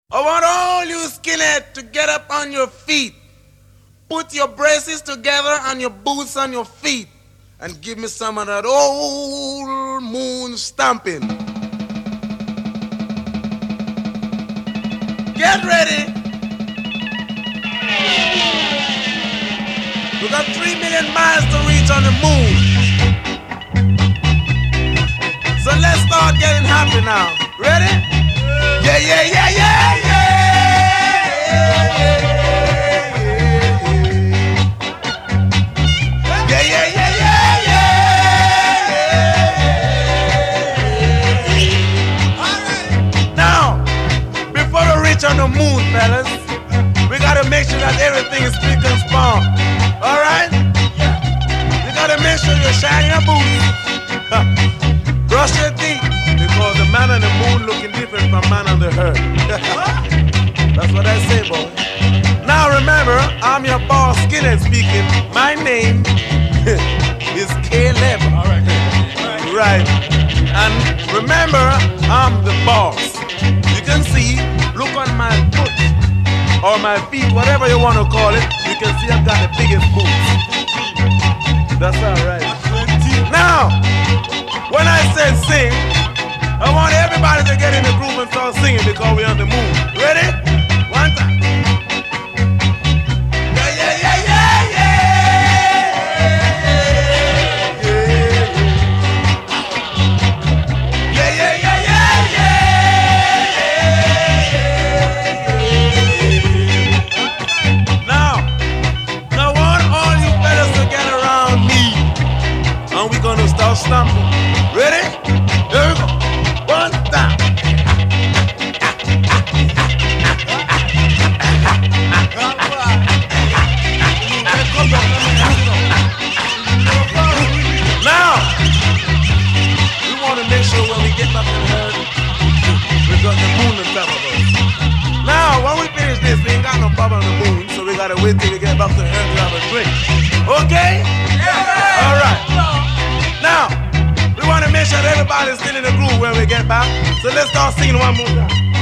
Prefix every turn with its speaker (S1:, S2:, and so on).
S1: I want all you skinheads to get up on your feet. Put your braces together and your boots on your feet. And give me some of that old moon stomping. Get ready. We got 3 million miles to reach on the moon. So let's start getting happy now. Ready? Yeah, yeah, yeah, yeah, yeah. Yeah, yeah, yeah, yeah, yeah. Now, before we reach on the moon, fellas, we gotta make sure that everything is spick and span. Alright? You gotta make sure you shine your boots. Brush your teeth, because the man on the moon looking different from man on the earth. That's what I say, boy. Now remember, I'm your boss, Skinhead speaking. My name is Caleb. Alright. Right. And remember, I'm the boss. You can see, look on my foot, or my feet, whatever you want to call it. You can see I've got the biggest boots. That's alright. Now, when I say sing, I want everybody to get in the groove and start singing because we're on the moon. Ready? One time. Yeah, yeah, yeah, yeah, yeah. Yeah, yeah, yeah, yeah, yeah. Now I want all you fellas to get around me, and we're gonna start stomping. Ready? Here we go. One time. Now, we want to make sure when we get back to the herd, we got the moon on top of us. Now, when we finish this, we ain't got no problem on the moon, so we gotta wait till we get back to the herd to have a drink. Okay? Yeah. All right. Now, we want to make sure that everybody's still in the groove when we get back. So let's start singing one more time.